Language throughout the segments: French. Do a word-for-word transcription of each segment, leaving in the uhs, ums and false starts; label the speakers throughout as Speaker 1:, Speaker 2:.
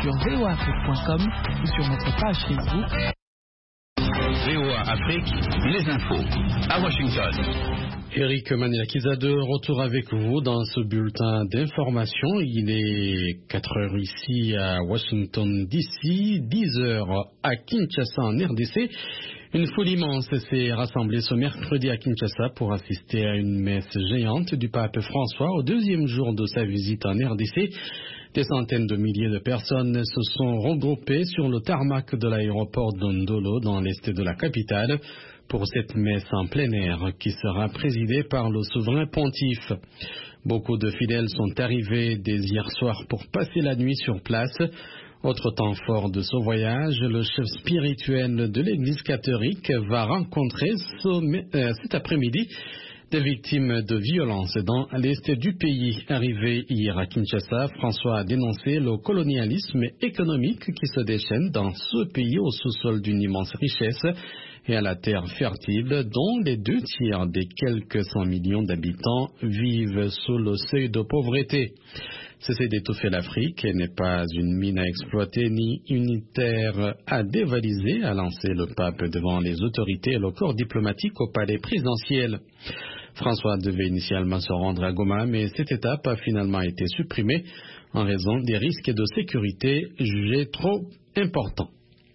Speaker 1: sur v o afrique point com ou sur notre page Facebook.
Speaker 2: V O A Afrique, les infos à Washington.
Speaker 3: Eric Maniakiza de retour avec vous dans ce bulletin d'information. Il est quatre heures ici à Washington D C, dix heures à Kinshasa en R D C. Une foule immense s'est rassemblée ce mercredi à Kinshasa pour assister à une messe géante du pape François au deuxième jour de sa visite en R D C. Des centaines de milliers de personnes se sont regroupées sur le tarmac de l'aéroport d'Ondolo dans l'est de la capitale pour cette messe en plein air qui sera présidée par le souverain pontife. Beaucoup de fidèles sont arrivés dès hier soir pour passer la nuit sur place. Autre temps fort de ce voyage, le chef spirituel de l'Église catholique va rencontrer ce, euh, cet après-midi des victimes de violences dans l'est du pays. Arrivé hier à Kinshasa, François a dénoncé le colonialisme économique qui se déchaîne dans ce pays au sous-sol d'une immense richesse et à la terre fertile dont les deux tiers des quelques cent millions d'habitants vivent sous le seuil de pauvreté. Cessez d'étouffer l'Afrique n'est pas une mine à exploiter ni une terre à dévaliser, a lancé le pape devant les autorités et le corps diplomatique au palais présidentiel. François devait initialement se rendre à Goma, mais cette étape a finalement été supprimée en raison des risques de sécurité jugés trop importants.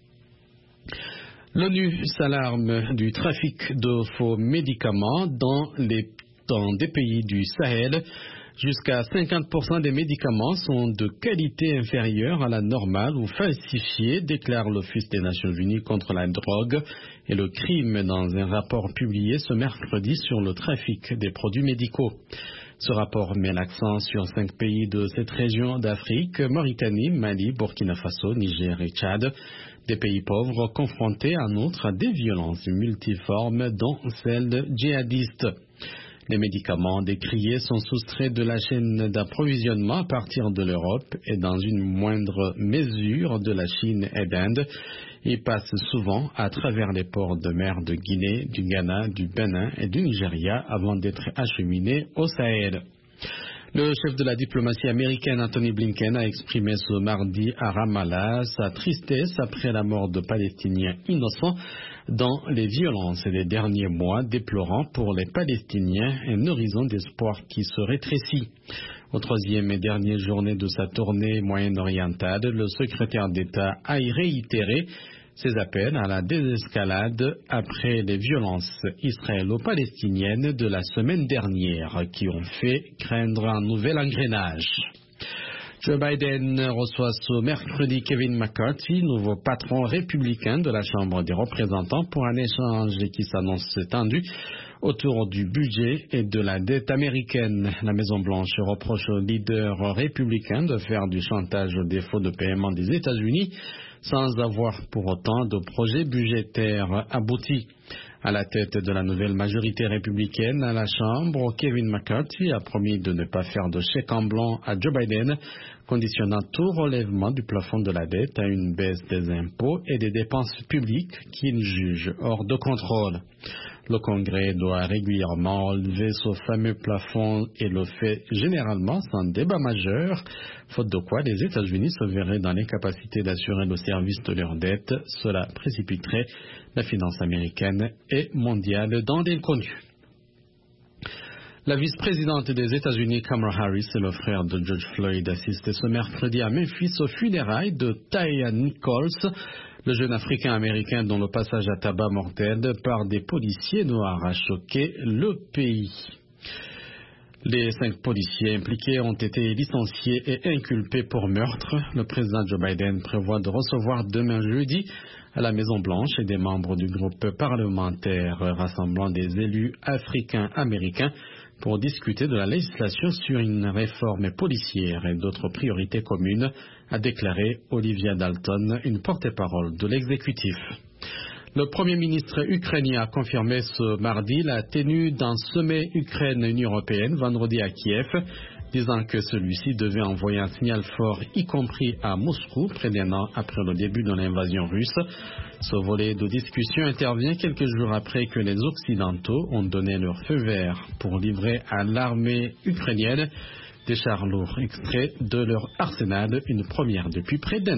Speaker 3: L'ONU s'alarme du trafic de faux médicaments dans, les, dans des pays du Sahel. Jusqu'à cinquante pour cent des médicaments sont de qualité inférieure à la normale ou falsifiés, déclare l'Office des Nations Unies contre la drogue et le crime dans un rapport publié ce mercredi sur le trafic des produits médicaux. Ce rapport met l'accent sur cinq pays de cette région d'Afrique, Mauritanie, Mali, Burkina Faso, Niger et Tchad, des pays pauvres confrontés en outre à des violences multiformes dont celles djihadistes. Les médicaments décriés sont soustraits de la chaîne d'approvisionnement à partir de l'Europe et dans une moindre mesure de la Chine et d'Inde. Ils passent souvent à travers les ports de mer de Guinée, du Ghana, du Bénin et du Nigeria avant d'être acheminés au Sahel. Le chef de la diplomatie américaine, Anthony Blinken, a exprimé ce mardi à Ramallah sa tristesse après la mort de Palestiniens innocents dans les violences des derniers mois, déplorant pour les Palestiniens un horizon d'espoir qui se rétrécit. Au troisième et dernier journée de sa tournée moyen-orientale, le secrétaire d'État a réitéré ses appels à la désescalade après les violences israélo-palestiniennes de la semaine dernière qui ont fait craindre un nouvel engrenage. Joe Biden reçoit ce mercredi Kevin McCarthy, nouveau patron républicain de la Chambre des représentants, pour un échange qui s'annonce tendu autour du budget et de la dette américaine. La Maison-Blanche reproche aux leaders républicains de faire du chantage au défaut de paiement des États-Unis sans avoir pour autant de projet budgétaire abouti. À la tête de la nouvelle majorité républicaine à la Chambre, Kevin McCarthy a promis de ne pas faire de chèque en blanc à Joe Biden, conditionnant tout relèvement du plafond de la dette à une baisse des impôts et des dépenses publiques qu'il juge hors de contrôle. Le Congrès doit régulièrement relever ce fameux plafond et le fait généralement sans débat majeur, faute de quoi les États-Unis se verraient dans l'incapacité d'assurer le service de leur dette. Cela précipiterait la finance américaine et mondiale dans l'inconnu. La vice-présidente des États-Unis, Kamala Harris, et le frère de George Floyd assistent ce mercredi à Memphis aux funérailles de Taya Nichols, le jeune Africain-Américain dont le passage à tabac mortel par des policiers noirs a choqué le pays. Les cinq policiers impliqués ont été licenciés et inculpés pour meurtre. Le président Joe Biden prévoit de recevoir demain jeudi à la Maison-Blanche des membres du groupe parlementaire rassemblant des élus africains-américains pour discuter de la législation sur une réforme policière et d'autres priorités communes, a déclaré Olivia Dalton, une porte-parole de l'exécutif. Le Premier ministre ukrainien a confirmé ce mardi la tenue d'un sommet Ukraine-Union européenne vendredi à Kiev, disant que celui-ci devait envoyer un signal fort, y compris à Moscou, près d'un an après le début de l'invasion russe. Ce volet de discussion intervient quelques jours après que les Occidentaux ont donné leur feu vert pour livrer à l'armée ukrainienne des chars lourds extraits de leur arsenal, une première depuis près d'un an.